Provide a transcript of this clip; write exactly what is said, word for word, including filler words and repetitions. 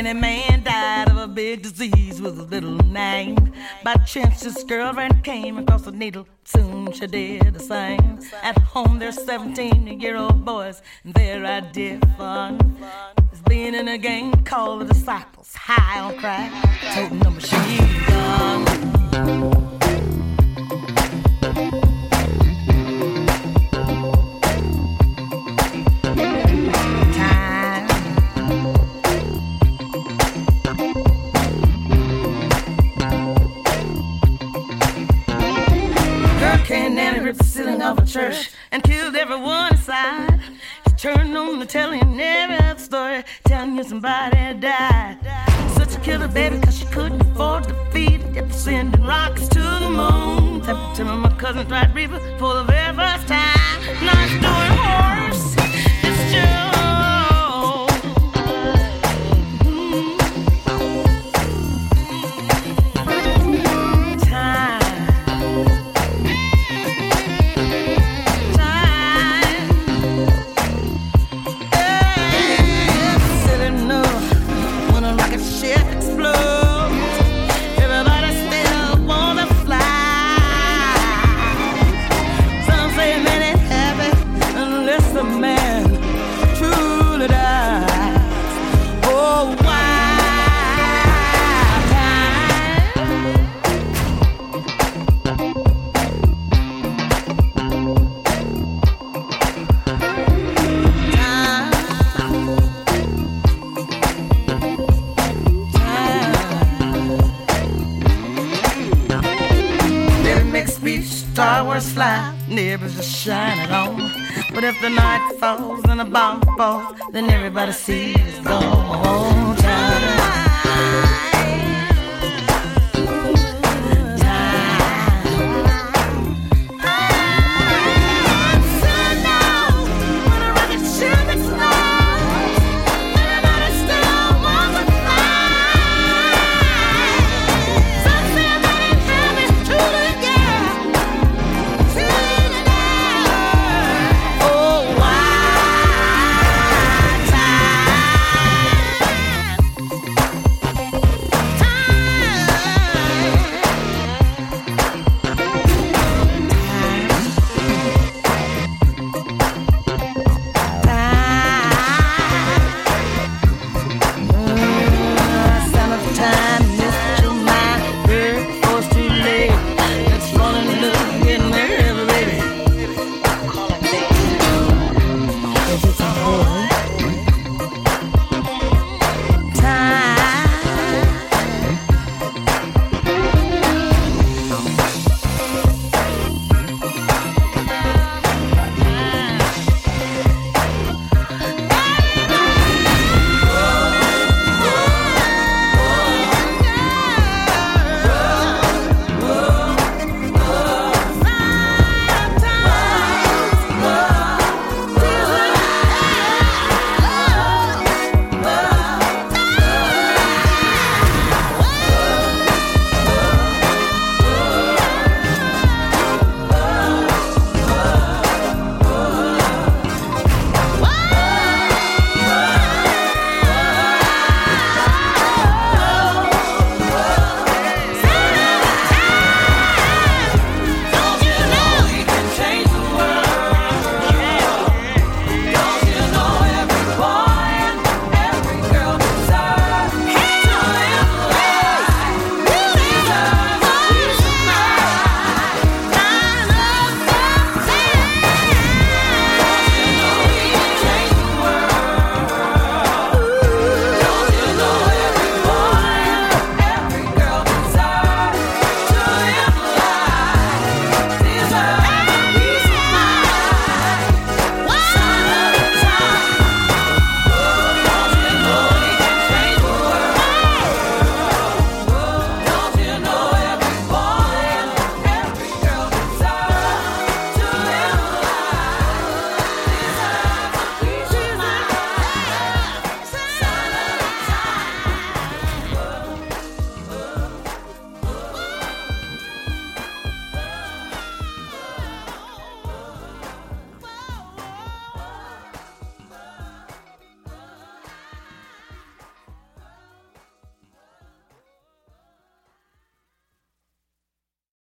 many man died of a big disease with a little name. By chance this girlfriend came across a needle. Soon she did the same. At home there's seventeen-year-old boys, and their idea of fun is being in a gang called the Disciples. High on crack, toting a machine gun. Hurricane Nanny ripped the ceiling of a church and killed everyone inside. She turned on the telly and every other story telling you somebody had died. Such a killer, baby, cause she couldn't afford to feed it. Kept sending rockets to the moon. Tell me my cousin tried reaper for the very first time. Not doing horse, it's Joe. Star Wars fly, neighbors just shining on. But if the night falls and the bomb falls, then everybody sees it's gone.